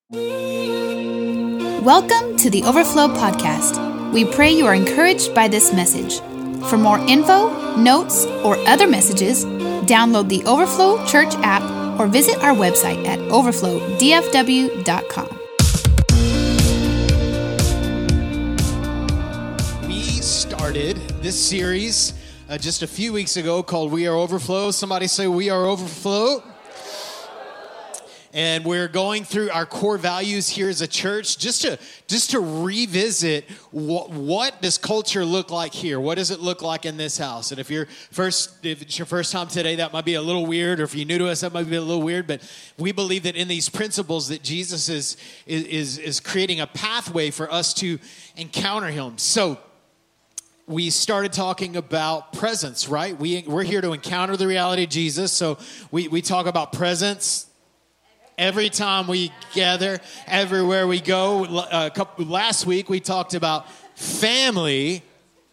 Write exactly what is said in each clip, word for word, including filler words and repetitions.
Welcome to the Overflow Podcast. We pray you are encouraged by this message. For more info, notes, or other messages, download the Overflow Church app or visit our website at overflow d f w dot com. We started this series uh, just a few weeks ago called We Are Overflow. Somebody say, We Are Overflow. And we're going through our core values here as a church just to just to revisit what, what does culture look like here? What does it look like in this house? And if you're first, if it's your first time today, that might be a little weird. Or if you're new to us, that might be a little weird. But we believe that in these principles that Jesus is is is creating a pathway for us to encounter Him. So we started talking about presence, right? We we're here to encounter the reality of Jesus. So we we talk about presence. Every time we gather, everywhere we go. Uh, couple, last week we talked about family.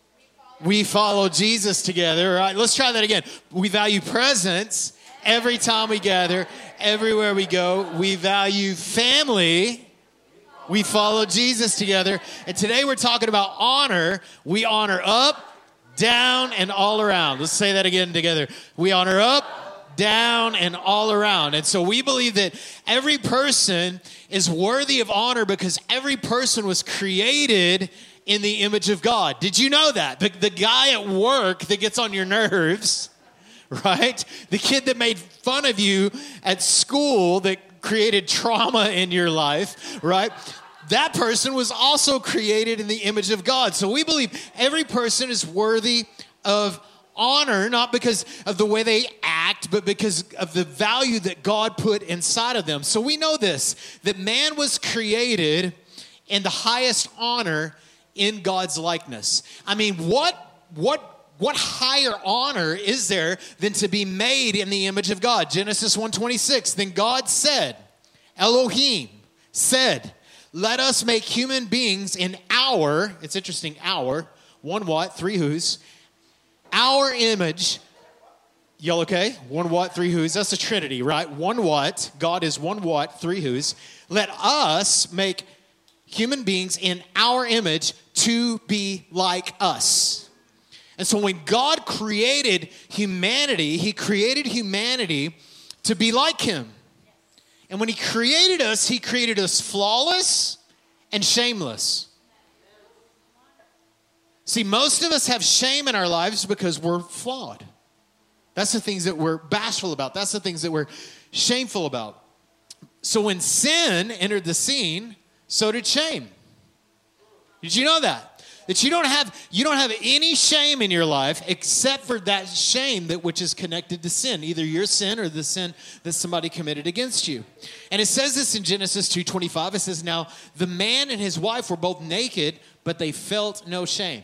We follow Jesus together. All right, let's try that again. We value presence every time we gather, everywhere we go. We value family. We follow Jesus together. And today we're talking about honor. We honor up, down, and all around. Let's say that again together. We honor up, down, and all around. And so we believe that every person is worthy of honor because every person was created in the image of God. Did you know that? The, the guy at work that gets on your nerves, right? The kid that made fun of you at school that created trauma in your life, right? That person was also created in the image of God. So we believe every person is worthy of honor, not because of the way they act, but because of the value that God put inside of them. So we know this, that man was created in the highest honor in God's likeness. I mean, what, what, what higher honor is there than to be made in the image of God? Genesis one twenty-six, then God said, Elohim said, let us make human beings in our, it's interesting, our, one what, three who's, our image. Y'all okay? One what, three who's. That's the Trinity, right? One what. God is one what, three who's. Let us make human beings in our image to be like us. And so when God created humanity, He created humanity to be like Him. And when He created us, He created us flawless and shameless. See, most of us have shame in our lives because we're flawed. That's the things that we're bashful about. That's the things that we're shameful about. So when sin entered the scene, so did shame. Did you know that? That you don't have you don't have any shame in your life except for that shame that which is connected to sin, either your sin or the sin that somebody committed against you. And it says this in Genesis two twenty-five. It says, now the man and his wife were both naked, but they felt no shame.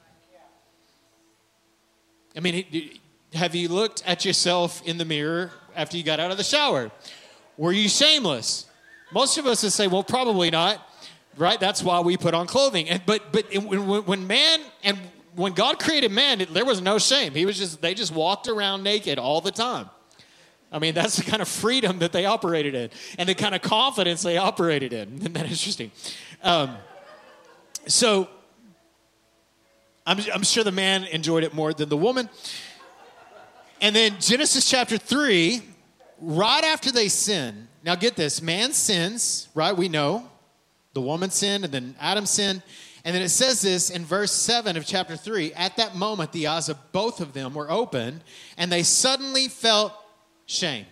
I mean, have you looked at yourself in the mirror after you got out of the shower? Were you shameless? Most of us would say, well, probably not, right? That's why we put on clothing. And but but when, when man and when God created man, it, there was no shame. He was just they just walked around naked all the time. I mean, that's the kind of freedom that they operated in, and the kind of confidence they operated in. Isn't that interesting? Um, so. I'm, I'm sure the man enjoyed it more than the woman. And then Genesis chapter three, right after they sin. Now get this, man sins, right? We know. The woman sinned and then Adam sinned. And then it says this in verse seven of chapter three. At that moment, the eyes of both of them were opened and they suddenly felt shame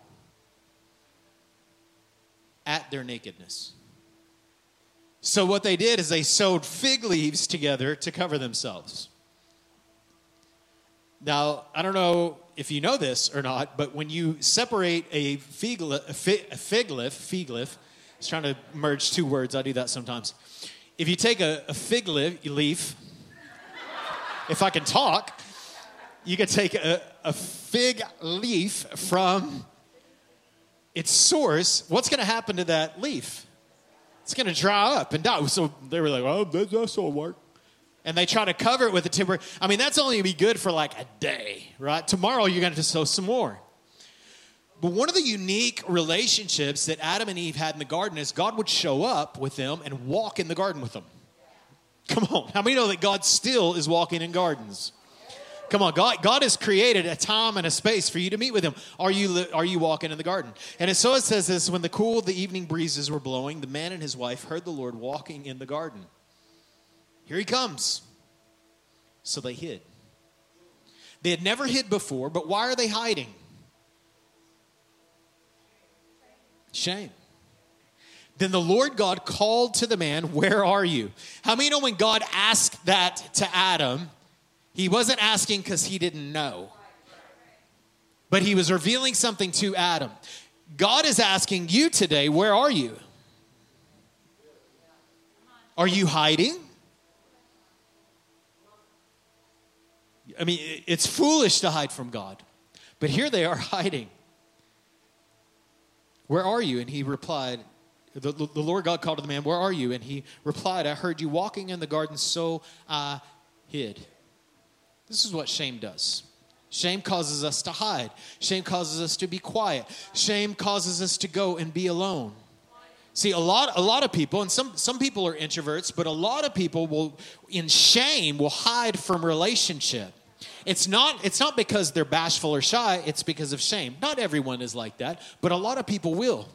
at their nakedness. So what they did is they sewed fig leaves together to cover themselves. Now, I don't know if you know this or not, but when you separate a fig, a fig, a fig leaf, fig leaf, I was trying to merge two words. I do that sometimes. If you take a, a fig leaf, if I can talk, you can take a, a fig leaf from its source. What's going to happen to that leaf? It's going to dry up and die. So they were like, oh, that, that's all work. And they try to cover it with a timber. I mean, that's only going to be good for like a day, right? Tomorrow, you're going to sow some more. But one of the unique relationships that Adam and Eve had in the garden is God would show up with them and walk in the garden with them. Come on. How many know that God still is walking in gardens? Come on. God, God has created a time and a space for you to meet with him. Are you, are you walking in the garden? And so it says this, when the cool, the evening breezes were blowing, the man and his wife heard the Lord walking in the garden. Here he comes. So they hid. They had never hid before, but why are they hiding? Shame. Then the Lord God called to the man, where are you? How many know when God asked that to Adam, he wasn't asking because he didn't know, but he was revealing something to Adam. God is asking you today, where are you? Are you hiding? I mean, it's foolish to hide from God, but here they are hiding. Where are you? And he replied, the, the Lord God called to the man, where are you? And he replied, I heard you walking in the garden, so I hid. This is what shame does. Shame causes us to hide. Shame causes us to be quiet. Shame causes us to go and be alone. See, a lot, a lot of people, and some, some people are introverts, but a lot of people will, in shame, will hide from relationship. It's not, it's not because they're bashful or shy, it's because of shame. Not everyone is like that, but a lot of people will.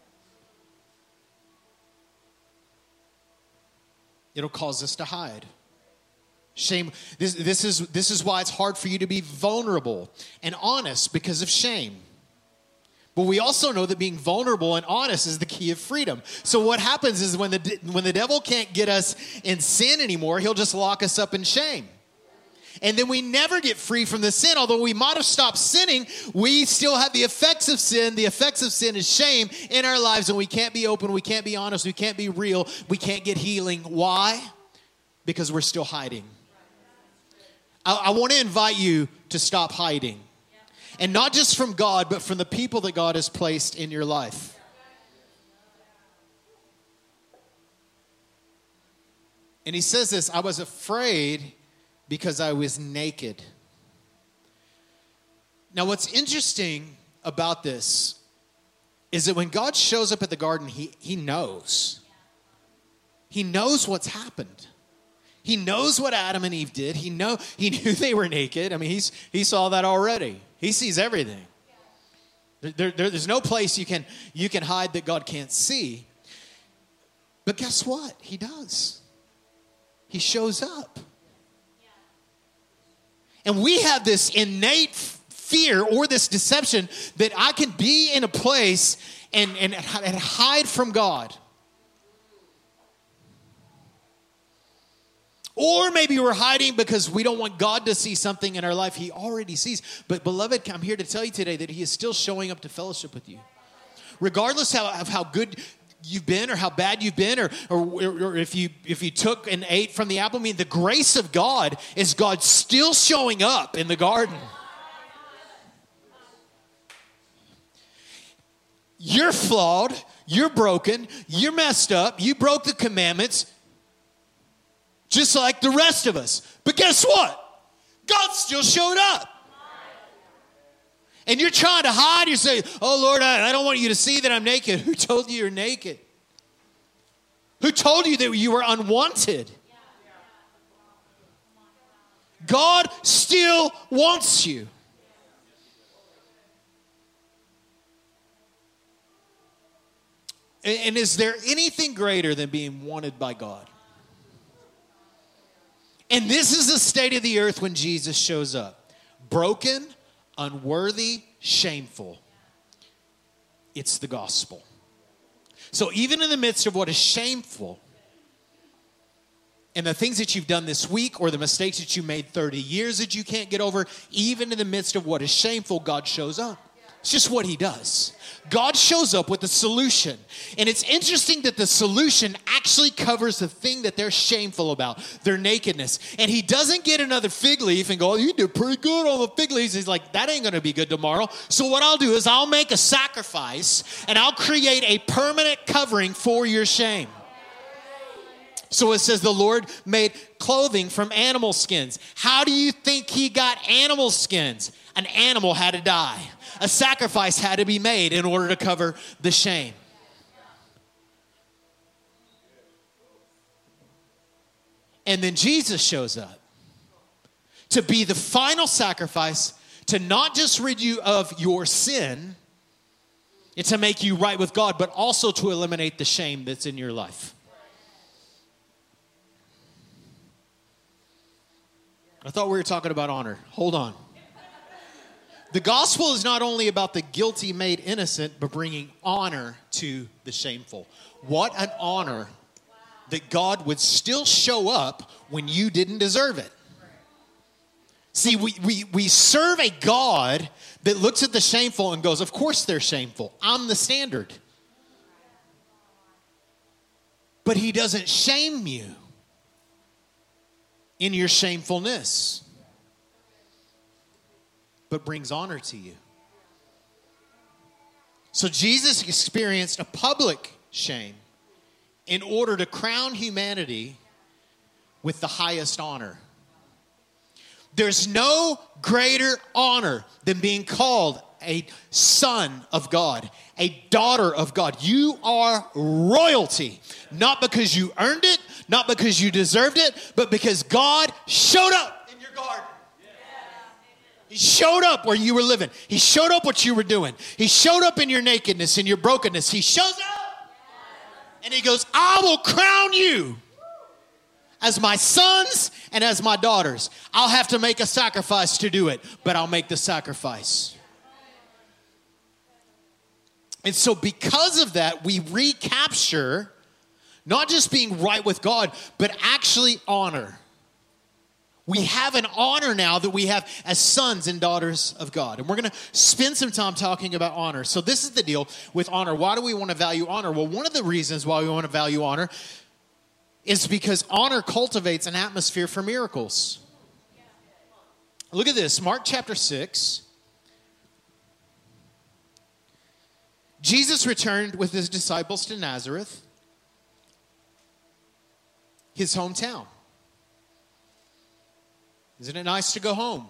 It'll cause us to hide. Shame, this, this is, this is why it's hard for you to be vulnerable and honest, because of shame. But we also know that being vulnerable and honest is the key of freedom. So what happens is when the, when the devil can't get us in sin anymore, he'll just lock us up in shame. And then we never get free from the sin. Although we might have stopped sinning, we still have the effects of sin. The effects of sin is shame in our lives, and we can't be open, we can't be honest, we can't be real, we can't get healing. Why? Because we're still hiding. I, I want to invite you to stop hiding. And not just from God, but from the people that God has placed in your life. And he says this, I was afraid because I was naked. Now, what's interesting about this is that when God shows up at the garden, he, he knows. He knows what's happened. He knows what Adam and Eve did. He know he knew they were naked. I mean, he's he saw that already. He sees everything. There, there, there's no place you can you can hide that God can't see. But guess what? He does. He shows up. And we have this innate fear or this deception that I can be in a place and, and, and hide from God. Or maybe we're hiding because we don't want God to see something in our life He already sees. But beloved, I'm here to tell you today that He is still showing up to fellowship with you. Regardless of how good you've been or how bad you've been or, or, or if you if you took and ate from the apple, I mean, the grace of God is God still showing up in the garden. You're flawed. You're broken. You're messed up. You broke the commandments. Just like the rest of us. But guess what? God still showed up. And you're trying to hide. You say, oh, Lord, I, I don't want you to see that I'm naked. Who told you you're naked? Who told you that you were unwanted? God still wants you. And, and is there anything greater than being wanted by God? And this is the state of the earth when Jesus shows up. Broken, unworthy, shameful. It's the gospel. So even in the midst of what is shameful, and the things that you've done this week or the mistakes that you made thirty years that you can't get over, even in the midst of what is shameful, God shows up. It's just what He does. God shows up with a solution. And it's interesting that the solution actually covers the thing that they're shameful about, their nakedness. And He doesn't get another fig leaf and go, oh, you did pretty good on the fig leaves. He's like, that ain't going to be good tomorrow. So what I'll do is I'll make a sacrifice and I'll create a permanent covering for your shame. So it says the Lord made clothing from animal skins. How do you think He got animal skins? An animal had to die. A sacrifice had to be made in order to cover the shame. And then Jesus shows up to be the final sacrifice, to not just rid you of your sin, and to make you right with God, but also to eliminate the shame that's in your life. I thought we were talking about honor. Hold on. The gospel is not only about the guilty made innocent, but bringing honor to the shameful. What an honor that God would still show up when you didn't deserve it. See, we, we, we serve a God that looks at the shameful and goes, of course they're shameful. I'm the standard. But he doesn't shame you in your shamefulness, but brings honor to you. So Jesus experienced a public shame in order to crown humanity with the highest honor. There's no greater honor than being called a son of God, a daughter of God. You are royalty, not because you earned it, not because you deserved it, but because God showed up in your garden. He showed up where you were living. He showed up what you were doing. He showed up in your nakedness, in your brokenness. He shows up and he goes, I will crown you as my sons and as my daughters. I'll have to make a sacrifice to do it, but I'll make the sacrifice. And so because of that, we recapture not just being right with God, but actually honor. We have an honor now that we have as sons and daughters of God. And we're going to spend some time talking about honor. So this is the deal with honor. Why do we want to value honor? Well, one of the reasons why we want to value honor is because honor cultivates an atmosphere for miracles. Look at this, Mark chapter six. Jesus returned with his disciples to Nazareth, his hometown. Isn't it nice to go home?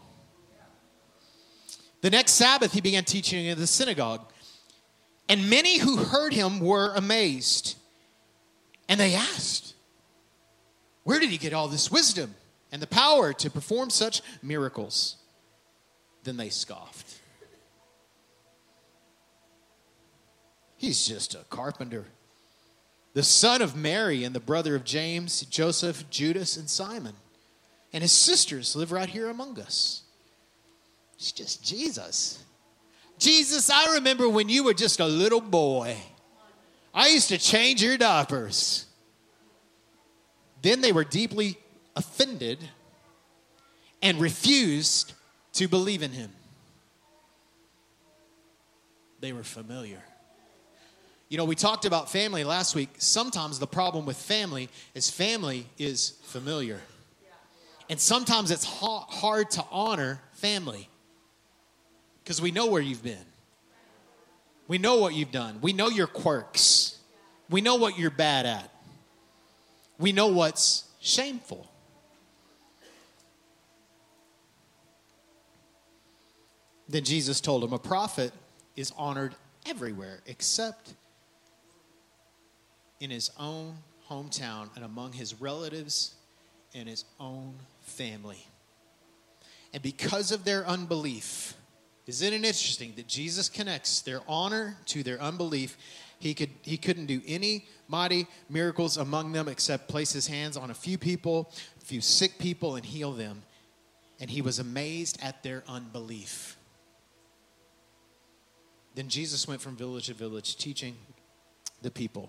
The next Sabbath, he began teaching in the synagogue. And many who heard him were amazed. And they asked, where did he get all this wisdom and the power to perform such miracles? Then they scoffed. He's just a carpenter, the son of Mary and the brother of James, Joseph, Judas, and Simon. And his sisters live right here among us. It's just Jesus. Jesus, I remember when you were just a little boy. I used to change your diapers. Then they were deeply offended and refused to believe in him. They were familiar. You know, we talked about family last week. Sometimes the problem with family is family is familiar. And sometimes it's ha- hard to honor family because we know where you've been. We know what you've done. We know your quirks. We know what you're bad at. We know what's shameful. Then Jesus told him, a prophet is honored everywhere except in his own hometown and among his relatives and his own family. And because of their unbelief, isn't it interesting that Jesus connects their honor to their unbelief? He could he couldn't do any mighty miracles among them except place his hands on a few people, a few sick people, and heal them. And he was amazed at their unbelief. Then Jesus went from village to village teaching the people.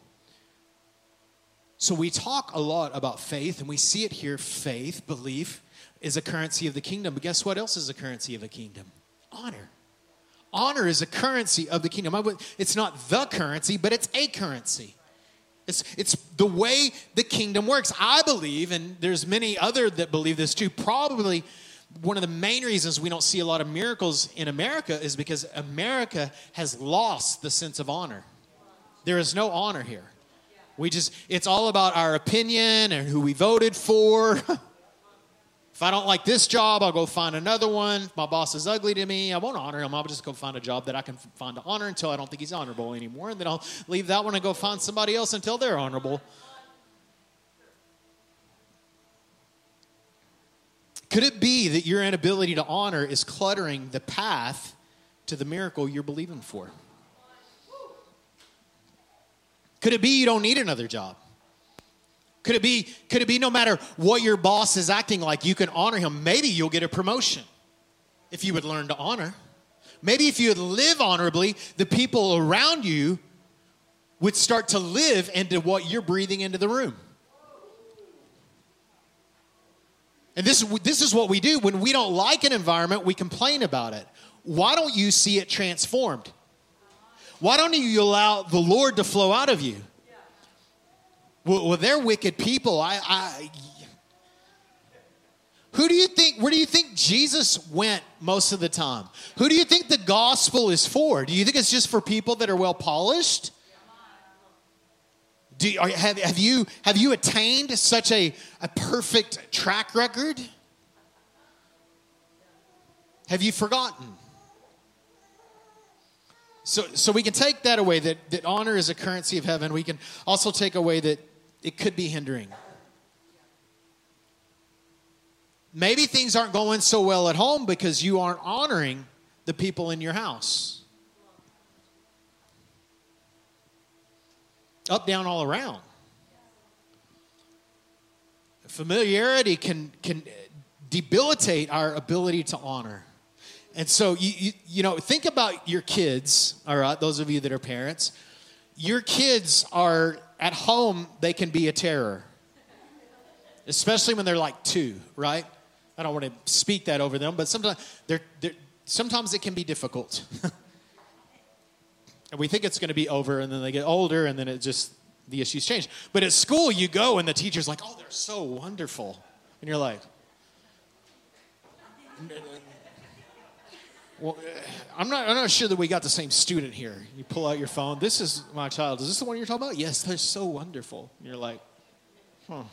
So we talk a lot about faith, and we see it here. Faith, belief, is a currency of the kingdom. But guess what else is a currency of the kingdom? Honor. Honor is a currency of the kingdom. It's not the currency, but it's a currency. It's, it's the way the kingdom works. I believe, and there's many other that believe this too, probably one of the main reasons we don't see a lot of miracles in America is because America has lost the sense of honor. There is no honor here. We just, it's all about our opinion and who we voted for. If I don't like this job, I'll go find another one. If my boss is ugly to me, I won't honor him. I'll just go find a job that I can find to honor until I don't think he's honorable anymore. And then I'll leave that one and go find somebody else until they're honorable. Could it be that your inability to honor is cluttering the path to the miracle you're believing for? Could it be you don't need another job? Could it be, could it be no matter what your boss is acting like, you can honor him? Maybe you'll get a promotion if you would learn to honor. Maybe if you would live honorably, the people around you would start to live into what you're breathing into the room. And this, this is what we do. When we don't like an environment, we complain about it. Why don't you see it transformed? Why don't you allow the Lord to flow out of you? Well, well they're wicked people. I, I, who do you think, where do you think Jesus went most of the time? Who do you think the gospel is for? Do you think it's just for people that are well polished? Do you, are, have, have you have you attained such a, a perfect track record? Have you forgotten? So, so we can take that away, that, that honor is a currency of heaven. We can also take away that it could be hindering. Maybe things aren't going so well at home because you aren't honoring the people in your house. Up, down, all around. Familiarity can, can debilitate our ability to honor. And so, you, you you know, think about your kids, all right, those of you that are parents. Your kids are, at home, they can be a terror. Especially when they're like two, right? I don't want to speak that over them, but sometimes they're, they're sometimes it can be difficult. And we think it's going to be over, and then they get older, and then it just, the issues change. But at school, you go, and the teacher's like, oh, they're so wonderful. And you're like, well, I'm not, I'm not sure that we got the same student here. You pull out your phone. This is my child. Is this the one you're talking about? Yes, they're so wonderful. And you're like, huh.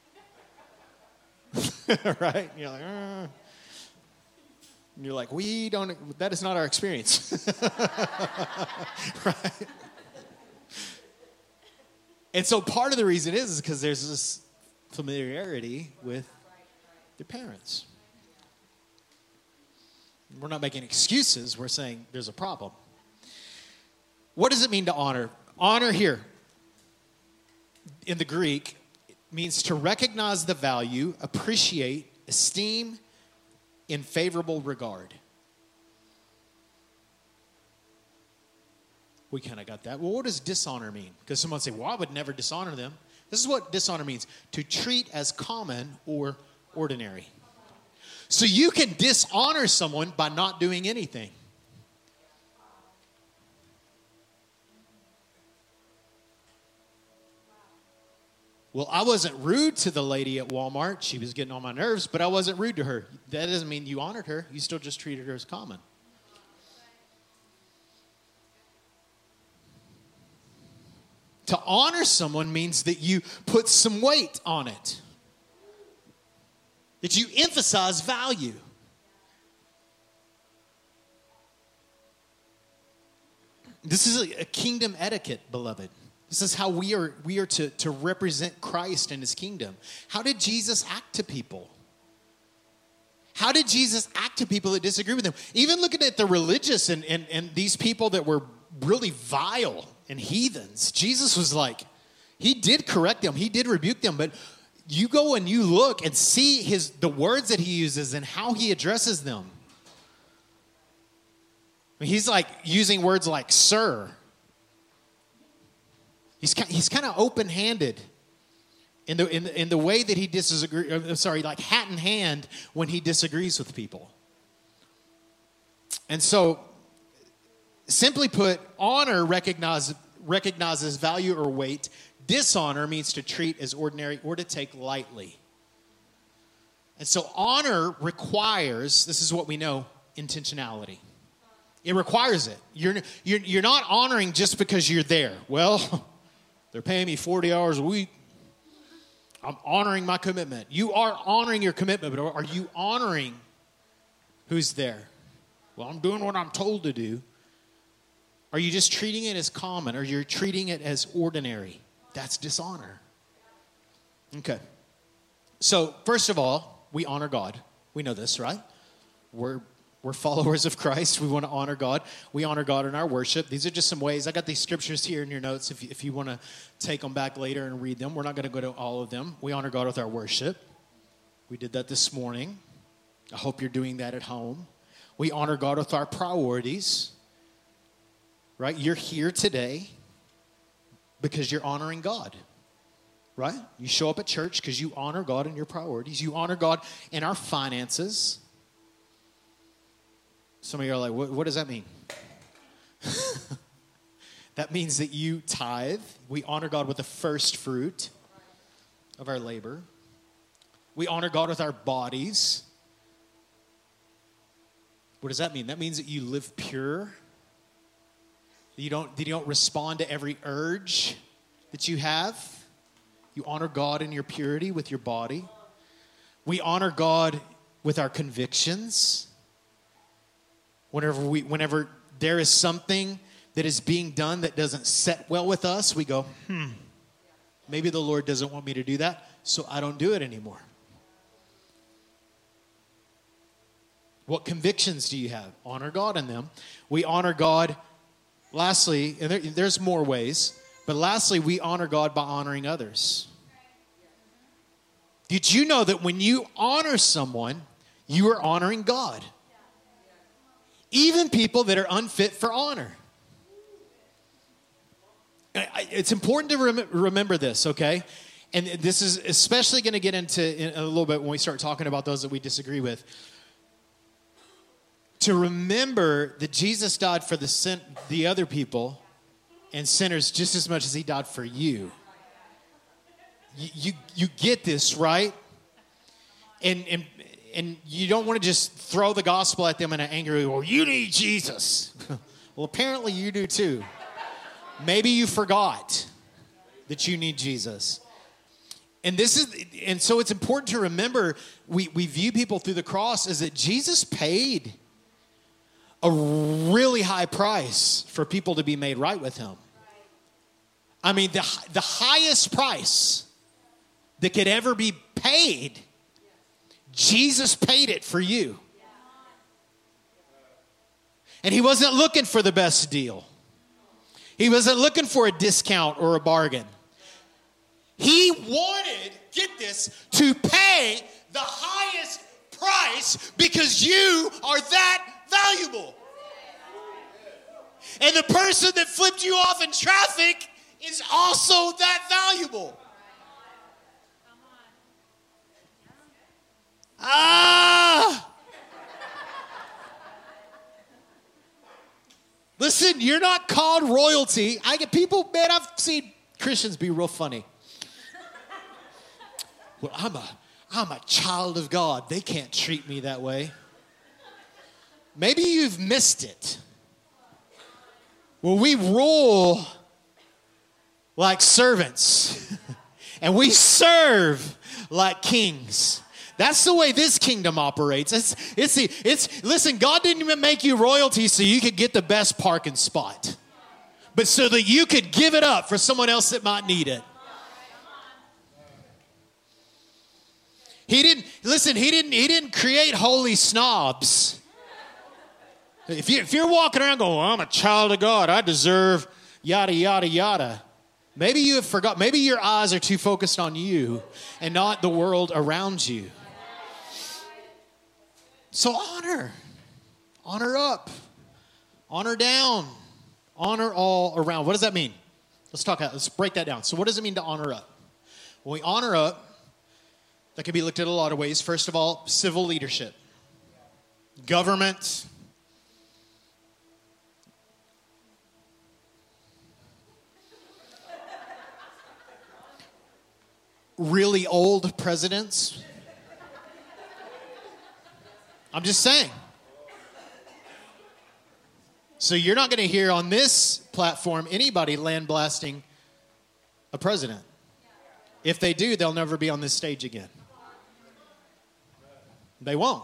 Right? And you're like, uh. And you're like, we don't, that is not our experience. Right? And so part of the reason is, is because there's this familiarity with their parents. We're not making excuses. We're saying there's a problem. What does it mean to honor? Honor here, in the Greek, means to recognize the value, appreciate, esteem, in favorable regard. We kind of got that. Well, what does dishonor mean? Because someone say, well, I would never dishonor them. This is what dishonor means: to treat as common or ordinary. So you can dishonor someone by not doing anything. Well, I wasn't rude to the lady at Walmart. She was getting on my nerves, but I wasn't rude to her. That doesn't mean you honored her. You still just treated her as common. To honor someone means that you put some weight on it. That you emphasize value. This is a kingdom etiquette, beloved. This is how we are we are to, to represent Christ and his kingdom. How did Jesus act to people? How did Jesus act to people that disagree with him? Even looking at the religious and, and, and these people that were really vile and heathens, Jesus was like, he did correct them. He did rebuke them. But you go and you look and see his the words that he uses and how he addresses them. He's like using words like sir. He's he's kind of open-handed in the in the, in the way that he disagrees. Sorry, like hat in hand when he disagrees with people. And so, simply put, honor recognize, recognizes value or weight. Dishonor means to treat as ordinary or to take lightly. And so, honor requires, this is what we know, intentionality. It requires it. You're you're you're not honoring just because you're there. Well, they're paying me forty hours a week. I'm honoring my commitment. You are honoring your commitment, but are you honoring who's there? Well, I'm doing what I'm told to do. Are you just treating it as common, or you're treating it as ordinary? That's dishonor. Okay. So, first of all, we honor God. We know this, right? We're we're followers of Christ. We want to honor God. We honor God in our worship. These are just some ways. I got these scriptures here in your notes if you, if you want to take them back later and read them. We're not going to go to all of them. We honor God with our worship. We did that this morning. I hope you're doing that at home. We honor God with our priorities. Right? You're here today because you're honoring God. Right? You show up at church because you honor God in your priorities. You honor God in our finances. Some of you are like, what, what does that mean? That means that you tithe. We honor God with the first fruit of our labor. We honor God with our bodies. What does that mean? That means that you live pure. You don't, you don't respond to every urge that you have. You honor God in your purity with your body. We honor God with our convictions. Whenever we, whenever there is something that is being done that doesn't set well with us, we go, hmm, maybe the Lord doesn't want me to do that, so I don't do it anymore. What convictions do you have? Honor God in them. We honor God, lastly, and there, there's more ways, but lastly, we honor God by honoring others. Did you know that when you honor someone, you are honoring God? Even people that are unfit for honor. It's important to rem- remember this, okay? And this is especially going to get into in a little bit when we start talking about those that we disagree with. To remember that Jesus died for the sin- the other people and sinners just as much as he died for you. You, you, you get this, right? And, and And you don't want to just throw the gospel at them in an angry way. Well, you need Jesus. Well, apparently you do too. Maybe you forgot that you need Jesus. And this is, and so it's important to remember we, we view people through the cross as that Jesus paid a really high price for people to be made right with him. I mean, the, the highest price that could ever be paid, Jesus paid it for you. And he wasn't looking for the best deal. He wasn't looking for a discount or a bargain. He wanted, get this, to pay the highest price because you are that valuable. And the person that flipped you off in traffic is also that valuable. Ah! Listen, you're not called royalty. I get people, man, I've seen Christians be real funny. Well, I'm a, I'm a child of God. They can't treat me that way. Maybe you've missed it. Well, we rule like servants. And we serve like kings. That's the way this kingdom operates. It's, it's, the, it's, listen, God didn't even make you royalty so you could get the best parking spot, but so that you could give it up for someone else that might need it. He didn't, listen, he didn't, he didn't create holy snobs. If, you, if you're walking around going, well, I'm a child of God, I deserve yada, yada, yada. Maybe you have forgot. Maybe your eyes are too focused on you and not the world around you. So honor. Honor up. Honor down. Honor all around. What does that mean? Let's talk about, let's break that down. So what does it mean to honor up? When we honor up, that can be looked at a lot of ways. First of all, civil leadership. Government. Really old presidents. I'm just saying. So you're not going to hear on this platform anybody land blasting a president. If they do, they'll never be on this stage again. They won't.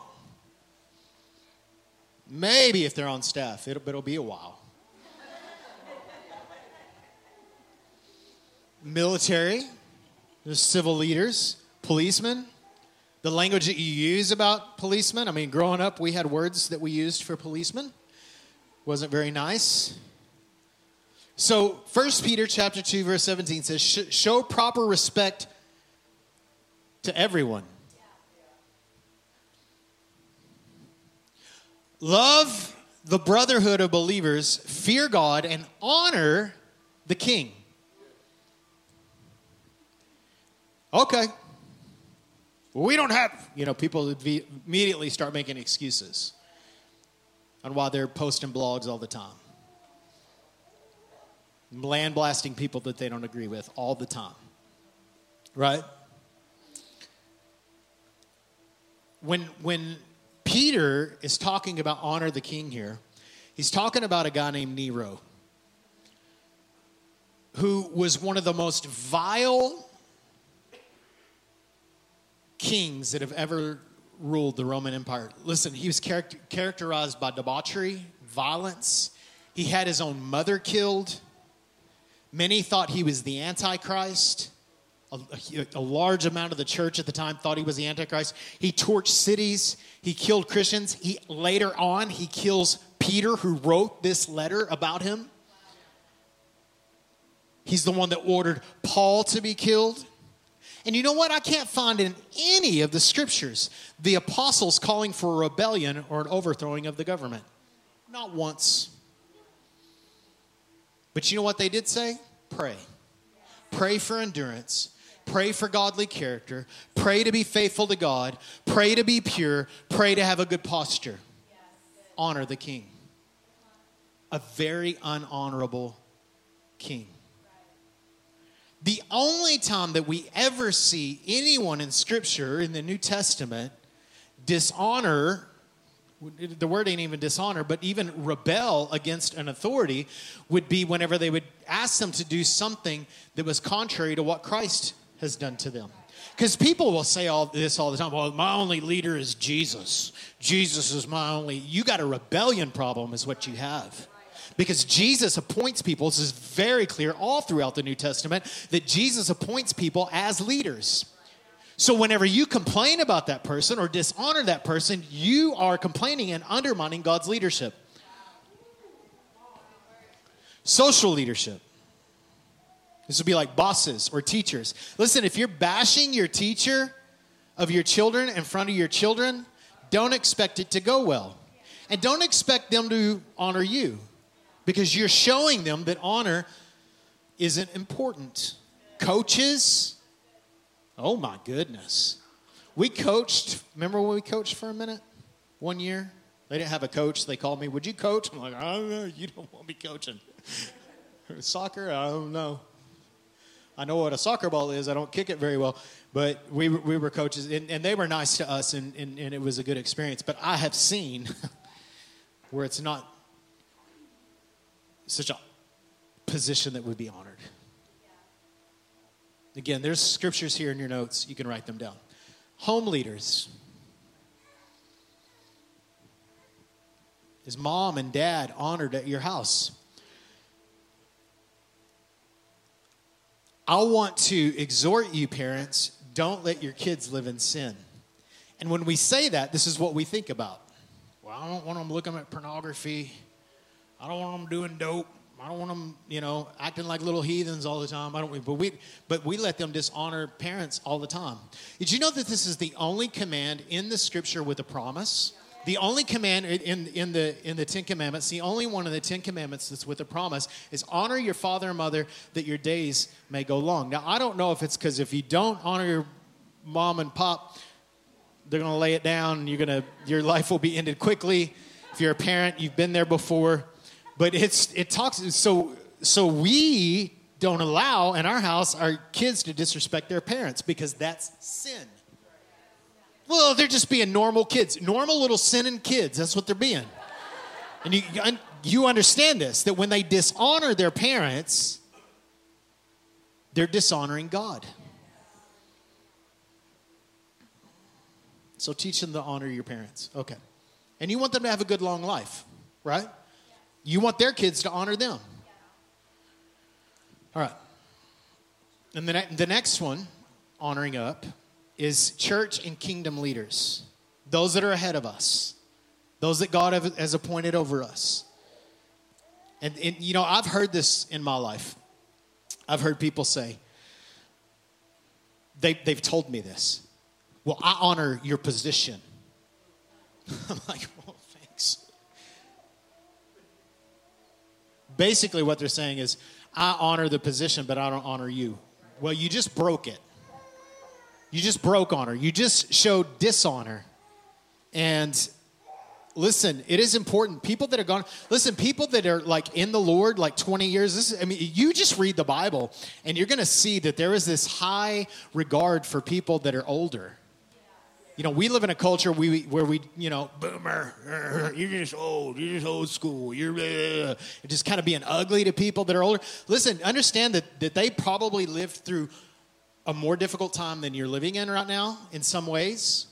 Maybe if they're on staff, it'll, it'll be a while. Military, there's civil leaders, policemen. The language that you use about policemen, I mean, growing up, we had words that we used for policemen. Wasn't very nice. So First Peter chapter two, verse seventeen says, show proper respect to everyone. Love the brotherhood of believers, fear God, and honor the king. Okay. Well, we don't have, you know, people immediately start making excuses on why they're posting blogs all the time. Land blasting people that they don't agree with all the time. Right? When, when Peter is talking about honor the king here, he's talking about a guy named Nero, who was one of the most vile kings that have ever ruled the Roman Empire. Listen, he was character- characterized by debauchery, violence. He had his own mother killed. Many thought he was the Antichrist. A, a, a large amount of the church at the time thought he was the Antichrist. He torched cities. He killed Christians. He later on, he kills Peter, who wrote this letter about him. He's the one that ordered Paul to be killed. And you know what? I can't find in any of the scriptures the apostles calling for a rebellion or an overthrowing of the government. Not once. But you know what they did say? Pray. Pray for endurance. Pray for godly character. Pray to be faithful to God. Pray to be pure. Pray to have a good posture. Honor the king. A very unhonorable king. The only time that we ever see anyone in Scripture, in the New Testament, dishonor, the word ain't even dishonor, but even rebel against an authority would be whenever they would ask them to do something that was contrary to what Christ has done to them. Because people will say all this all the time. Well, my only leader is Jesus. Jesus is my only. You got a rebellion problem is what you have. Because Jesus appoints people, this is very clear all throughout the New Testament, that Jesus appoints people as leaders. So whenever you complain about that person or dishonor that person, you are complaining and undermining God's leadership. Social leadership. This would be like bosses or teachers. Listen, if you're bashing your teacher of your children in front of your children, don't expect it to go well. And don't expect them to honor you. Because you're showing them that honor isn't important. Coaches, oh my goodness. We coached, remember when we coached for a minute? One year? They didn't have a coach. They called me, would you coach? I'm like, I don't know. You don't want me coaching. Soccer? I don't know. I know what a soccer ball is. I don't kick it very well. But we, we were coaches, and, and they were nice to us, and, and, and it was a good experience. But I have seen where it's not such a position that would be honored. Again, there's scriptures here in your notes. You can write them down. Home leaders. Is mom and dad honored at your house? I want to exhort you, parents, don't let your kids live in sin. And when we say that, this is what we think about. Well, I don't want them looking at pornography. I don't want them doing dope. I don't want them, you know, acting like little heathens all the time. I don't. But we, but we let them dishonor parents all the time. Did you know that this is the only command in the Scripture with a promise? The only command in, in the in the Ten Commandments, the only one of the Ten Commandments that's with a promise is honor your father and mother that your days may go long. Now, I don't know if it's because if you don't honor your mom and pop, they're going to lay it down and you're going to your life will be ended quickly. If you're a parent, you've been there before. But it's it talks so so we don't allow in our house our kids to disrespect their parents because that's sin. Well, they're just being normal kids, normal little sinning kids. That's what they're being. And you you understand this, that when they dishonor their parents, they're dishonoring God. So teach them to honor your parents. Okay. And you want them to have a good, long life, right? You want their kids to honor them. All right. And the, ne- the next one, honoring up, is church and kingdom leaders. Those that are ahead of us. Those that God have, has appointed over us. And, and, you know, I've heard this in my life. I've heard people say, they, they've told me this. Well, I honor your position. I'm like, well, thanks. Basically what they're saying is, I honor the position, but I don't honor you. Well, you just broke it. You just broke honor. You just showed dishonor. And listen, it is important. People that are gone, listen, people that are like in the Lord, like twenty years, this is, I mean, you just read the Bible and you're going to see that there is this high regard for people that are older. You know, we live in a culture we, where we, you know, boomer, you're just old, you're just old school, you're uh, just kind of being ugly to people that are older. Listen, understand that, that they probably lived through a more difficult time than you're living in right now in some ways.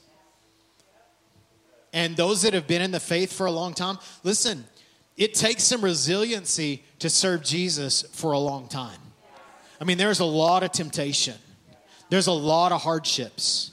And those that have been in the faith for a long time, listen, it takes some resiliency to serve Jesus for a long time. I mean, there's a lot of temptation. There's a lot of hardships.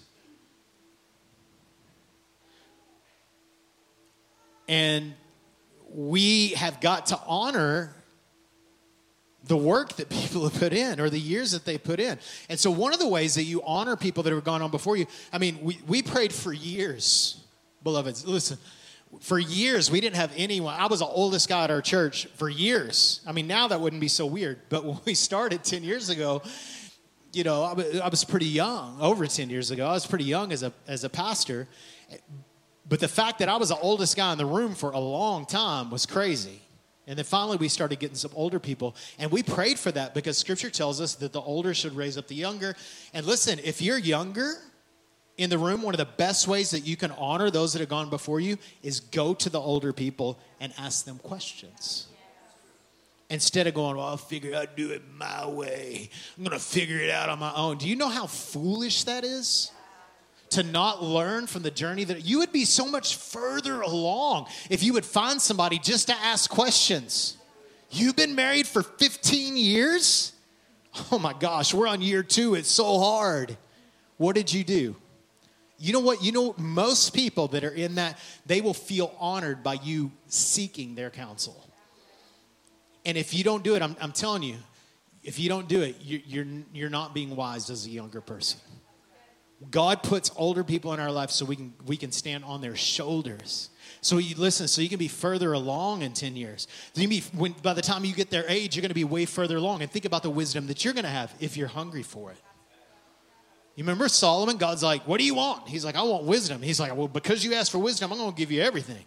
And we have got to honor the work that people have put in or the years that they put in. And so one of the ways that you honor people that have gone on before you, I mean, we, we prayed for years, beloveds. Listen, for years, we didn't have anyone. I was the oldest guy at our church for years. I mean, now that wouldn't be so weird. But when we started ten years ago, you know, I, I was pretty young, over ten years ago. I was pretty young as a as a pastor. But the fact that I was the oldest guy in the room for a long time was crazy. And then finally we started getting some older people. And we prayed for that because Scripture tells us that the older should raise up the younger. And listen, if you're younger in the room, one of the best ways that you can honor those that have gone before you is go to the older people and ask them questions. Instead of going, well, I'll figure I'll do it my way. I'm going to figure it out on my own. Do you know how foolish that is? To not learn from the journey that you would be so much further along if you would find somebody just to ask questions. You've been married for fifteen years? Oh my gosh, we're on year two. It's so hard. What did you do? You know what? You know, most people that are in that, they will feel honored by you seeking their counsel. And if you don't do it, I'm, I'm telling you, if you don't do it, you, you're, you're not being wise as a younger person. God puts older people in our life so we can we can stand on their shoulders. So you listen, so you can be further along in ten years. So you be, when, by the time you get their age, you're going to be way further along. And think about the wisdom that you're going to have if you're hungry for it. You remember Solomon? God's like, what do you want? He's like, I want wisdom. He's like, well, because you asked for wisdom, I'm going to give you everything.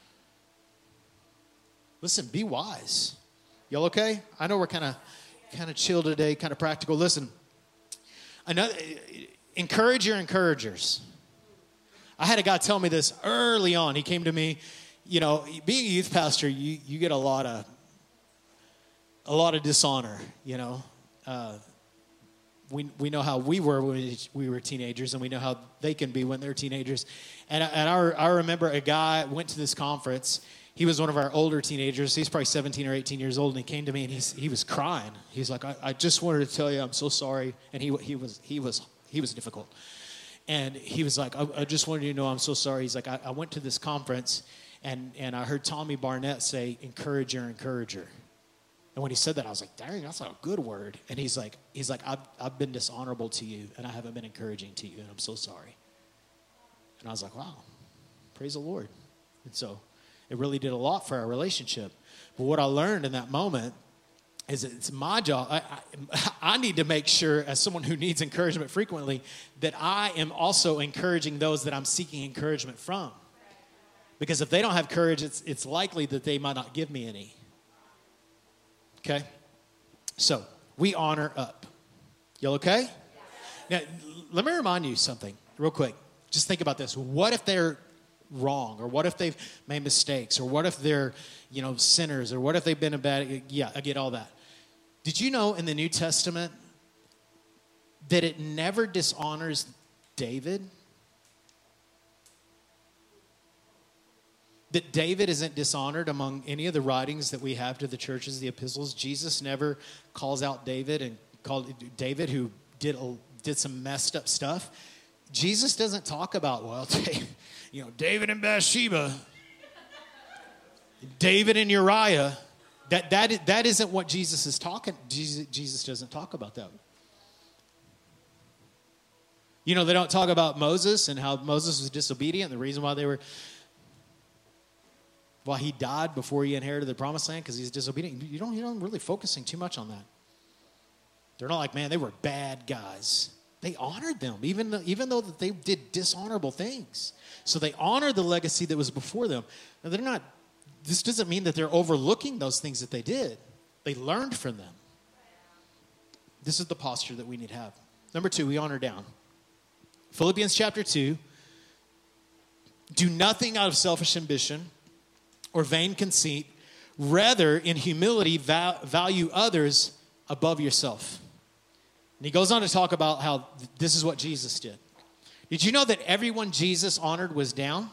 Listen, be wise. Y'all okay? I know we're kind of kind of chill today, kind of practical. Listen, another... encourage your encouragers. I had a guy tell me this early on. He came to me, you know, being a youth pastor, you, you get a lot of a lot of dishonor, you know. Uh, we we know how we were when we were teenagers, and we know how they can be when they're teenagers. And, and I, I remember a guy went to this conference. He was one of our older teenagers. He's probably seventeen or eighteen years old, and he came to me, and he's, he was crying. He's like, I, I just wanted to tell you I'm so sorry. And he he was he was He was difficult. And he was like, I, I just wanted you to know I'm so sorry. He's like, I, I went to this conference, and, and I heard Tommy Barnett say, encourage your encourager. And when he said that, I was like, dang, that's a good word. And he's like, he's like, I've, I've been dishonorable to you, and I haven't been encouraging to you, and I'm so sorry. And I was like, wow, praise the Lord. And so it really did a lot for our relationship. But what I learned in that moment is it's my job. I, I, I need to make sure, as someone who needs encouragement frequently, that I am also encouraging those that I'm seeking encouragement from. Because if they don't have courage, it's it's likely that they might not give me any. Okay? So, we honor up. Y'all okay? Now, let me remind you something real quick. Just think about this. What if they're wrong? Or what if they've made mistakes? Or what if they're, you know, sinners? Or what if they've been a bad... Yeah, I get all that. Did you know in the New Testament that it never dishonors David? that David isn't dishonored among any of the writings that we have to the churches, the epistles. Jesus never calls out David and called David who did a, did some messed up stuff. Jesus doesn't talk about, well, you know, David and Bathsheba, David and Uriah. That that that isn't what Jesus is talking. Jesus, Jesus doesn't talk about that. You know, they don't talk about Moses and how Moses was disobedient. The reason why they were Why he died before he inherited the promised land, because he's disobedient. You don't, you don't really focusing too much on that. They're not like, man, they were bad guys. They honored them, even though, even though they did dishonorable things. So they honored the legacy that was before them. Now, they're not, this doesn't mean that they're overlooking those things that they did. They learned from them. This is the posture that we need to have. Number two, we honor down. Philippians chapter two, do nothing out of selfish ambition or vain conceit, rather in humility val- value others above yourself. And he goes on to talk about how th- this is what Jesus did. Did you know that everyone Jesus honored was down?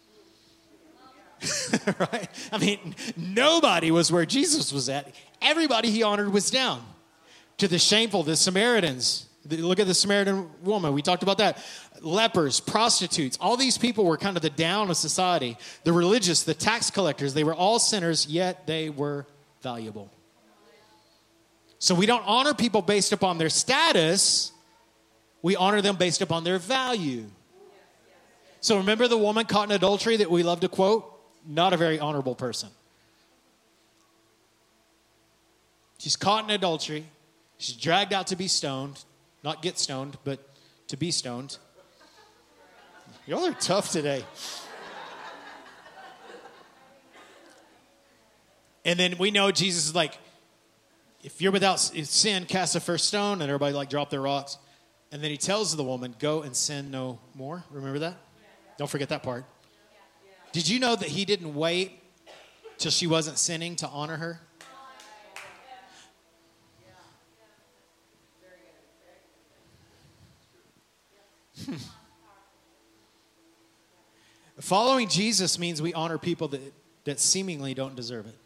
Right? I mean, nobody was where Jesus was at. Everybody he honored was down. To the shameful, the Samaritans. Look at the Samaritan woman. We talked about that. Lepers, prostitutes, all these people were kind of the down of society. The religious, the tax collectors, they were all sinners, yet they were valuable. So we don't honor people based upon their status. We honor them based upon their value. So remember the woman caught in adultery that we love to quote? Not a very honorable person. She's caught in adultery. She's dragged out to be stoned. Not get stoned, but to be stoned. Y'all are tough today. And then we know Jesus is like, if you're without sin, cast the first stone. And everybody like drop their rocks. And then he tells the woman, go and sin no more. Remember that? Don't forget that part. Did you know that he didn't wait till she wasn't sinning to honor her? Hmm. Following Jesus means we honor people that, that seemingly don't deserve it.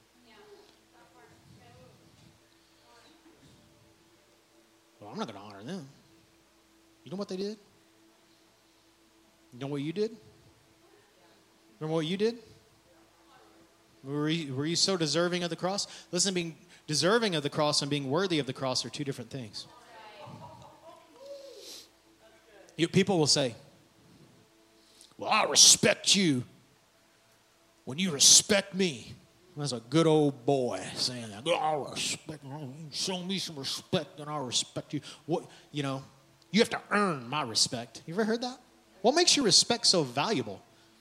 Well, I'm not going to honor them. You know what they did? You know what you did? Remember what you did? Were you, were you so deserving of the cross? Listen, being deserving of the cross and being worthy of the cross are two different things. You, people will say, well, I respect you when you respect me. That's a good old boy saying that. I respect you. Show me some respect and I'll respect you. What, you know, you have to earn my respect. You ever heard that? What makes your respect so valuable?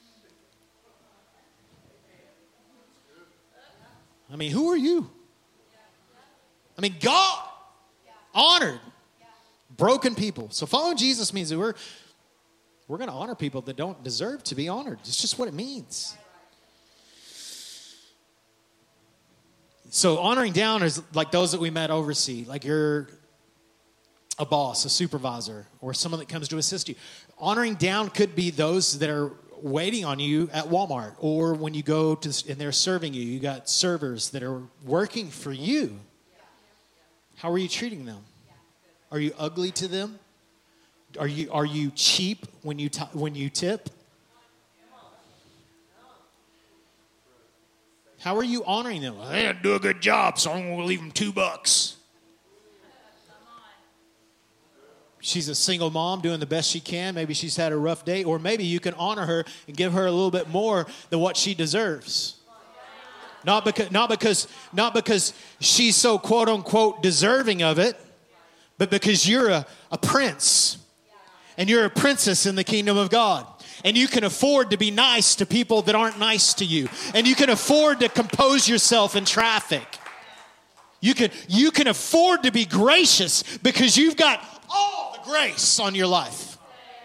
I mean, who are you? I mean, God honored broken people. So following Jesus means that we're we're going to honor people that don't deserve to be honored. It's just what it means. So honoring down is like those that we met overseas, like you're a boss, a supervisor, or someone that comes to assist you. Honoring down could be those that are waiting on you at Walmart, or when you go to and they're serving you. You got servers that are working for you. How are you treating them? Are you ugly to them? Are you are you cheap when you t- when you tip? How are you honoring them? Well, they didn't do a good job, so I'm going to leave them two bucks. She's a single mom doing the best she can. Maybe she's had a rough day, or maybe you can honor her and give her a little bit more than what she deserves. Not because not because not because she's so quote unquote deserving of it, but because you're a, a prince and you're a princess in the kingdom of God. And you can afford to be nice to people that aren't nice to you. And you can afford to compose yourself in traffic. You can, you can afford to be gracious because you've got all the grace on your life.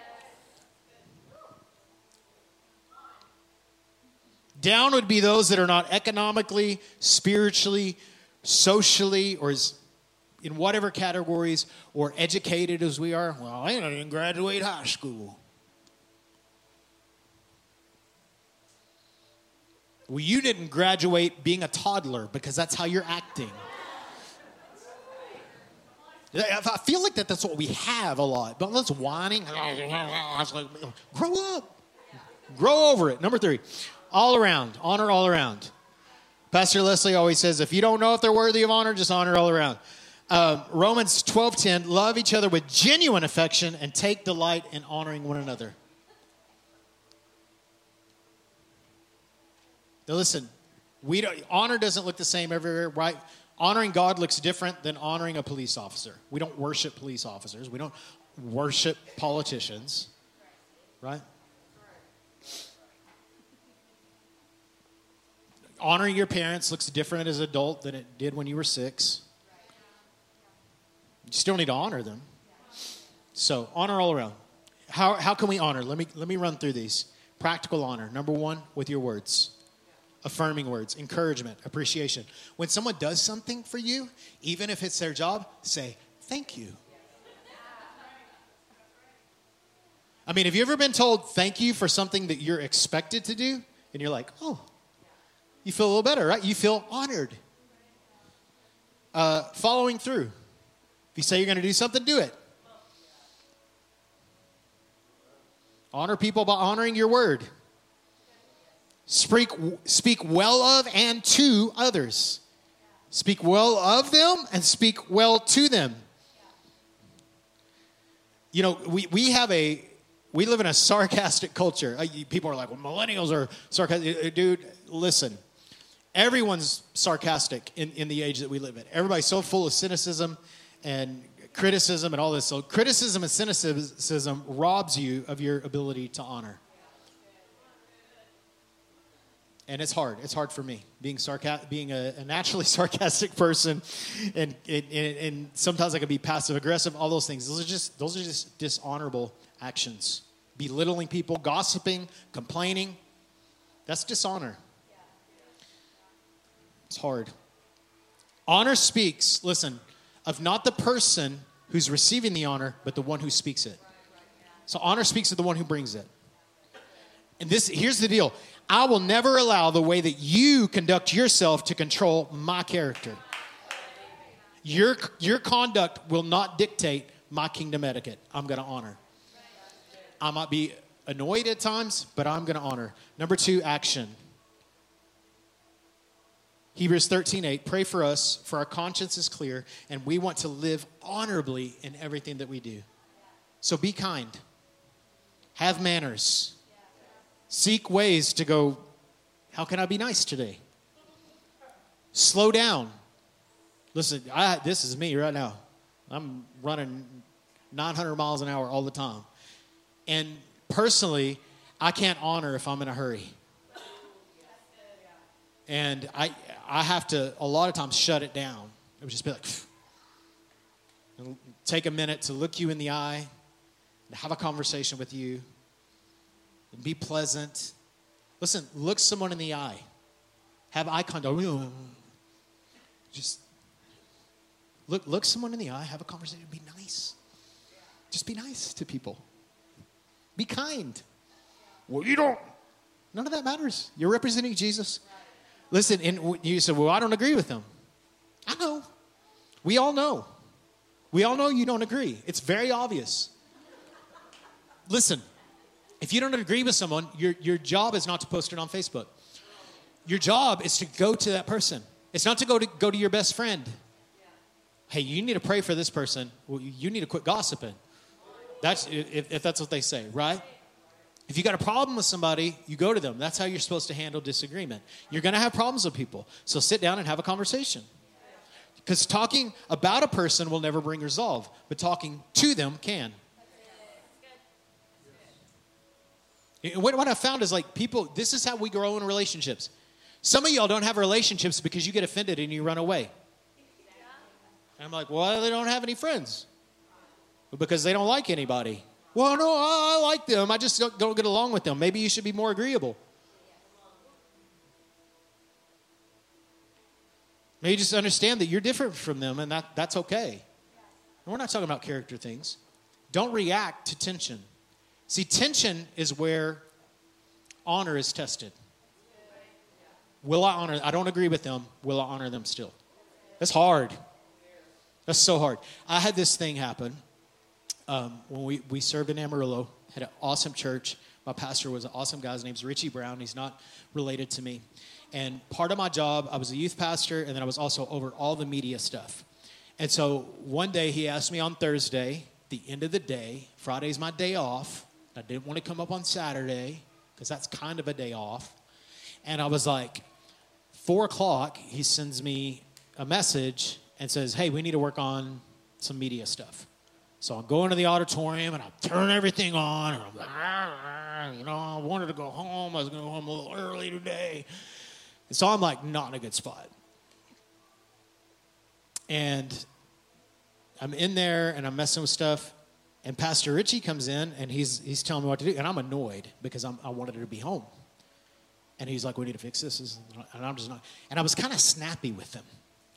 Down would be those that are not economically, spiritually, socially, or as in whatever categories, or educated as we are. Well, I didn't graduate high school. Well, you didn't graduate being a toddler because that's how you're acting. I feel like that that's what we have a lot. But let's whining. Grow up. Grow over it. Number three, all around. Honor all around. Pastor Leslie always says, if you don't know if they're worthy of honor, just honor all around. Um, Romans twelve ten, love each other with genuine affection and take delight in honoring one another. Now listen, we don't, honor doesn't look the same everywhere, right? Honoring God looks different than honoring a police officer. We don't worship police officers. We don't worship politicians, right? Honoring your parents looks different as an adult than it did when you were six. You still need to honor them. So honor all around. How how can we honor? Let me let me run through these. Practical honor. Number one, with your words. Affirming words, encouragement, appreciation. When someone does something for you, even if it's their job, say, thank you. I mean, have you ever been told thank you for something that you're expected to do? And you're like, oh, you feel a little better, right? You feel honored. Uh, following through. If you say you're going to do something, do it. Honor people by honoring your word. Speak, speak well of and to others. Speak well of them and speak well to them. You know, we, we have a, we live in a sarcastic culture. People are like, well, millennials are sarcastic. Dude, listen. Everyone's sarcastic in, in the age that we live in. Everybody's so full of cynicism and criticism and all this. So criticism and cynicism robs you of your ability to honor. And it's hard. It's hard for me being sarcastic, being a, a naturally sarcastic person, and, and and sometimes I can be passive aggressive. All those things. Those are just those are just dishonorable actions. Belittling people, gossiping, complaining. That's dishonor. It's hard. Honor speaks. Listen, of not the person who's receiving the honor, but the one who speaks it. So honor speaks of the one who brings it. And this here's the deal. I will never allow the way that you conduct yourself to control my character. Your, your conduct will not dictate my kingdom etiquette. I'm going to honor. I might be annoyed at times, but I'm going to honor. Number two, action. Hebrews thirteen eight, pray for us, for our conscience is clear, and we want to live honorably in everything that we do. So be kind. Have manners. Seek ways to go, how can I be nice today? Slow down. Listen, I, this is me right now. I'm running nine hundred miles an hour all the time. And personally, I can't honor if I'm in a hurry. And I I have to, a lot of times, shut it down. It would just be like, and take a minute to look you in the eye, and have a conversation with you. And be pleasant. Listen, look someone in the eye. Have eye contact. Just look, look someone in the eye. Have a conversation. Be nice. Just be nice to people. Be kind. Well, you don't. None of that matters. You're representing Jesus. Listen, and you say, well, I don't agree with him. I know. We all know. We all know you don't agree. It's very obvious. Listen. If you don't agree with someone, your, your job is not to post it on Facebook. Your job is to go to that person. It's not to go to go to your best friend. Hey, you need to pray for this person. Well, you need to quit gossiping. That's if, if that's what they say, right? If you got a problem with somebody, you go to them. That's how you're supposed to handle disagreement. You're going to have problems with people. So sit down and have a conversation. Because talking about a person will never bring resolve, but talking to them can. What, what I found is like people, this is how we grow in relationships. Some of y'all don't have relationships because you get offended and you run away. And I'm like, well, they don't have any friends. Well, because they don't like anybody. Well, no, I, I like them. I just don't, don't get along with them. Maybe you should be more agreeable. Maybe just understand that you're different from them and that, that's okay. And we're not talking about character things. Don't react to tension. See, tension is where honor is tested. Will I honor, I don't agree with them. Will I honor them still? That's hard. That's so hard. I had this thing happen um, when we, we served in Amarillo, had an awesome church. My pastor was an awesome guy. His name's Richie Brown. He's not related to me. And part of my job, I was a youth pastor, and then I was also over all the media stuff. And so one day he asked me on Thursday, the end of the day, Friday's my day off. I didn't want to come up on Saturday because that's kind of a day off. And I was like, four o'clock, he sends me a message and says, hey, we need to work on some media stuff. So I go into the auditorium and I turn everything on. And I'm like, ah, ah, you know, I wanted to go home. I was going to go home a little early today. And so I'm like, not in a good spot. And I'm in there and I'm messing with stuff. And Pastor Richie comes in and he's he's telling me what to do. And I'm annoyed because I'm, I wanted her to be home. And he's like, we need to fix this. And I'm just not. And I was kind of snappy with him.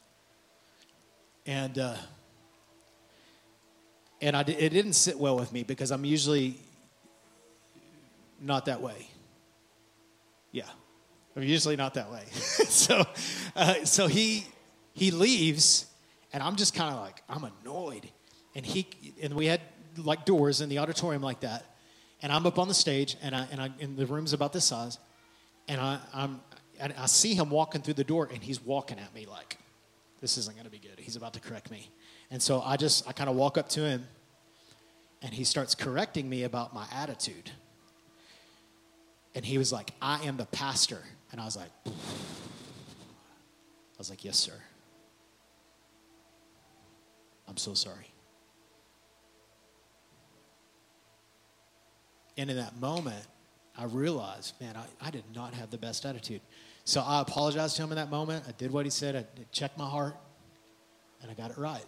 And uh, and I, it didn't sit well with me because I'm usually not that way. Yeah, I'm usually not that way. so uh, so he he leaves, and I'm just kind of like, I'm annoyed. And he and we had like doors in the auditorium like that. And I'm up on the stage, and I and I and the room's about this size. And I, I'm, and I see him walking through the door, and he's walking at me like, this isn't going to be good. He's about to correct me. And so I just, I kind of walk up to him, and he starts correcting me about my attitude. And he was like, I am the pastor. And I was like, I was like, yes, sir. I'm so sorry. And in that moment, I realized, man, I, I did not have the best attitude. So I apologized to him in that moment. I did what he said. I checked my heart, and I got it right.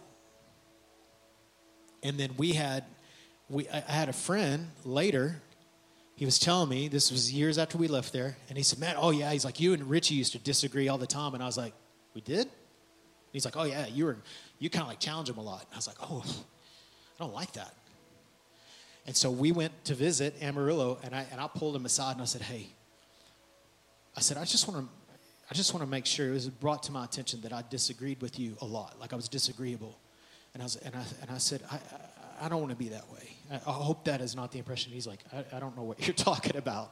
And then we had, we I had a friend later. He was telling me, this was years after we left there, and he said, man, oh, yeah. He's like, you and Richie used to disagree all the time. And I was like, we did? And he's like, oh, yeah, you were, you kind of like challenge him a lot. And I was like, oh, I don't like that. And so we went to visit Amarillo, and I and I pulled him aside and I said, "Hey," I said, "I just want to, I just want to make sure it was brought to my attention that I disagreed with you a lot, like I was disagreeable." And I was and I and I said, "I I, I don't want to be that way. I, I hope that is not the impression." He's like, I, "I don't know what you're talking about."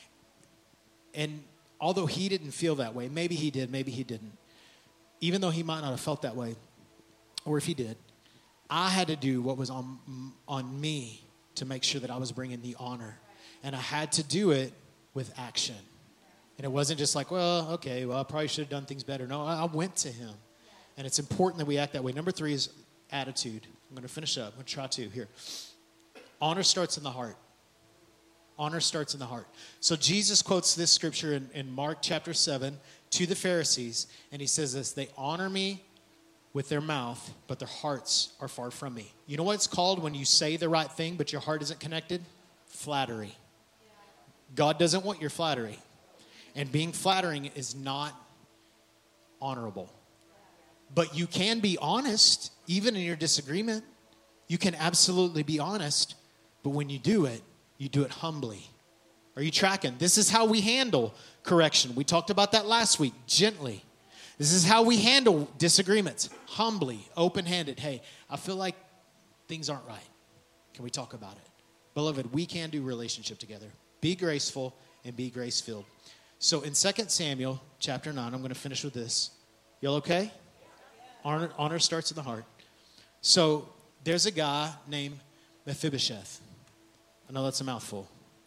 And although he didn't feel that way, maybe he did, maybe he didn't. Even though he might not have felt that way, or if he did, I had to do what was on on me to make sure that I was bringing the honor. And I had to do it with action. And it wasn't just like, well, okay, well, I probably should have done things better. No, I, I went to him. And it's important that we act that way. Number three is attitude. I'm going to finish up. I'm going to try to here. Honor starts in the heart. Honor starts in the heart. So Jesus quotes this scripture in, in Mark chapter seven to the Pharisees. And he says this, they honor me with their mouth, but their hearts are far from me. You know what it's called when you say the right thing, but your heart isn't connected? Flattery. God doesn't want your flattery. And being flattering is not honorable. But you can be honest, even in your disagreement. You can absolutely be honest, but when you do it, you do it humbly. Are you tracking? This is how we handle correction. We talked about that last week, gently. This is how we handle disagreements, humbly, open-handed. Hey, I feel like things aren't right. Can we talk about it? Beloved, we can do relationship together. Be graceful and be grace-filled. So in Second Samuel chapter nine, I'm going to finish with this. Y'all okay? Honor, honor starts in the heart. So there's a guy named Mephibosheth. I know that's a mouthful.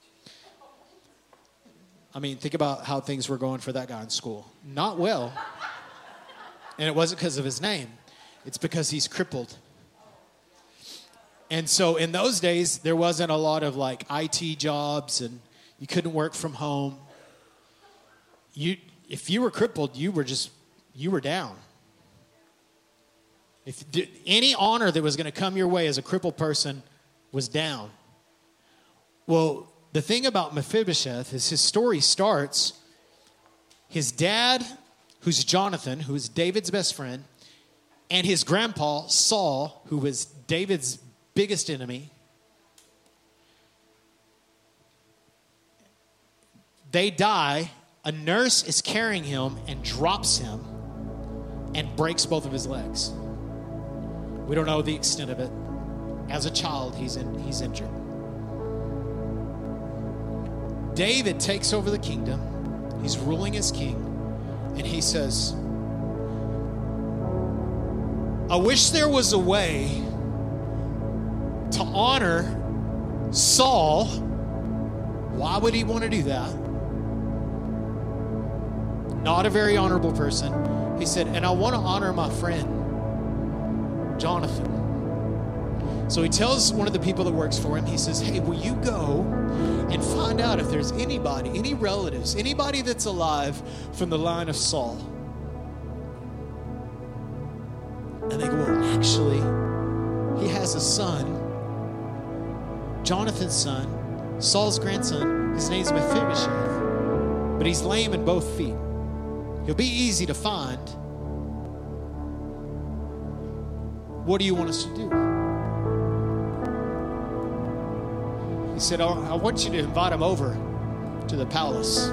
I mean, think about how things were going for that guy in school. Not well. And it wasn't because of his name. It's because he's crippled. And so in those days, there wasn't a lot of like I T jobs, and you couldn't work from home. You, if you were crippled, you were just, you were down. If any honor that was going to come your way as a crippled person was down. Well, the thing about Mephibosheth is his story starts, his dad, who's Jonathan, who is David's best friend, and his grandpa, Saul, who was David's biggest enemy. They die A nurse is carrying him and drops him and breaks both of his legs. We don't know the extent of it. As a child, he's in, he's injured. David takes over the kingdom. He's ruling as king. And he says, I wish there was a way to honor Saul. Why would he want to do that? Not a very honorable person. He said, and I want to honor my friend, Jonathan. So he tells one of the people that works for him, he says, hey, will you go and find out if there's anybody, any relatives, anybody that's alive from the line of Saul? And they go, well, actually, he has a son, Jonathan's son, Saul's grandson. His name's Mephibosheth, but he's lame in both feet. He'll be easy to find. What do you want us to do? He said, oh, I want you to invite him over to the palace.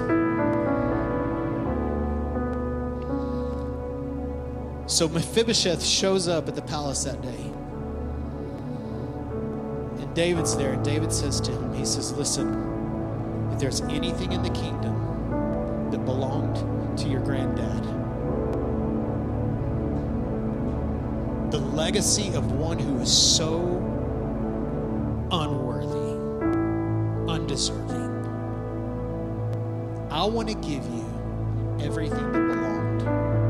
So Mephibosheth shows up at the palace that day. And David's there, and David says to him, he says, listen, if there's anything in the kingdom that belonged to your granddad, the legacy of one who is so unworthy, undeserving, I want to give you everything that belonged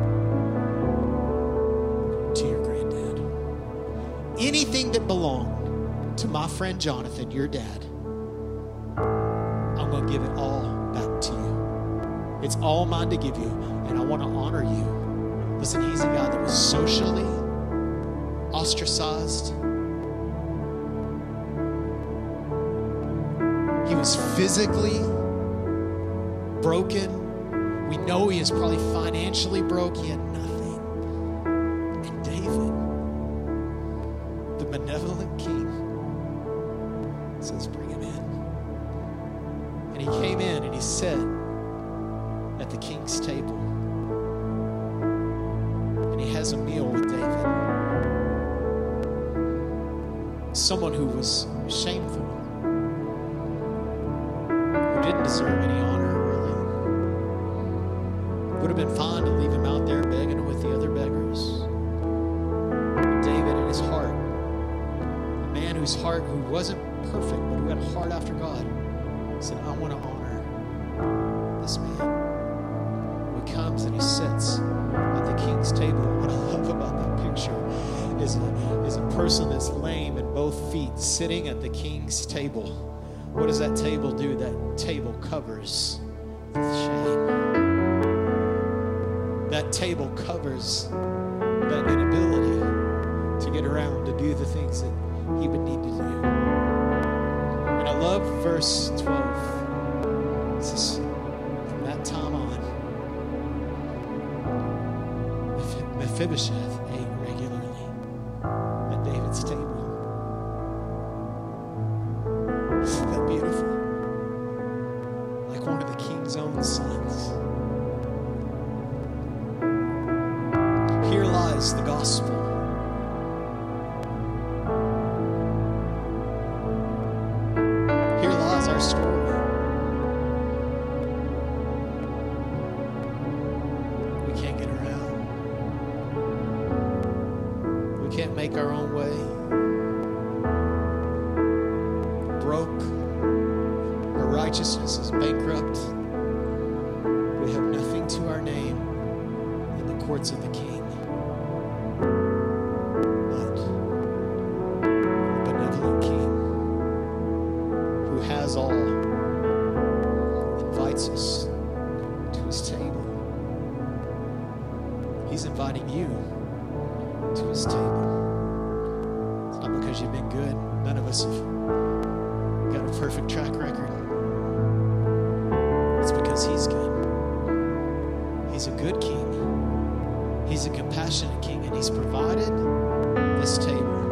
to your granddad. Anything that belonged to my friend Jonathan, your dad, I'm going to give it all back to you. It's all mine to give you, and I want to honor you. Listen, he's a guy that was socially ostracized. He was physically broken. We know he is probably financially broke. He had nothing. And David, the benevolent king, says, bring him in. And he came in and he sat at the king's table. And he has a meal with David. Someone who was shameful, who didn't deserve any honor, really. Would have been fine to leave him out there begging with the other beggars. But David, in his heart, a man whose heart, who wasn't perfect, but who had a heart after God, said, I want to honor this man. He comes and he sits at the king's table. What I love about that picture is a, is a person that's lame in both feet sitting at the king's table. What does that table do? That table covers with shame. That table covers that inability to get around to do the things that he would need to do. And I love verse twelve. It says, from that time on, Mephibosheth ate regularly at David's table. Isn't that beautiful? Like one of the king's own sons. Here lies the gospel. Here lies our story. We can't get around. We can't make our own way. Broke. Our righteousness is bankrupt. We have nothing to our name in the courts of the King. But the benevolent King, who has all, invites us to his table. He's inviting you to his table. It's not because you've been good. None of us have got a perfect track record. It's because he's good. He's a good king. He's a compassionate king, and he's provided this table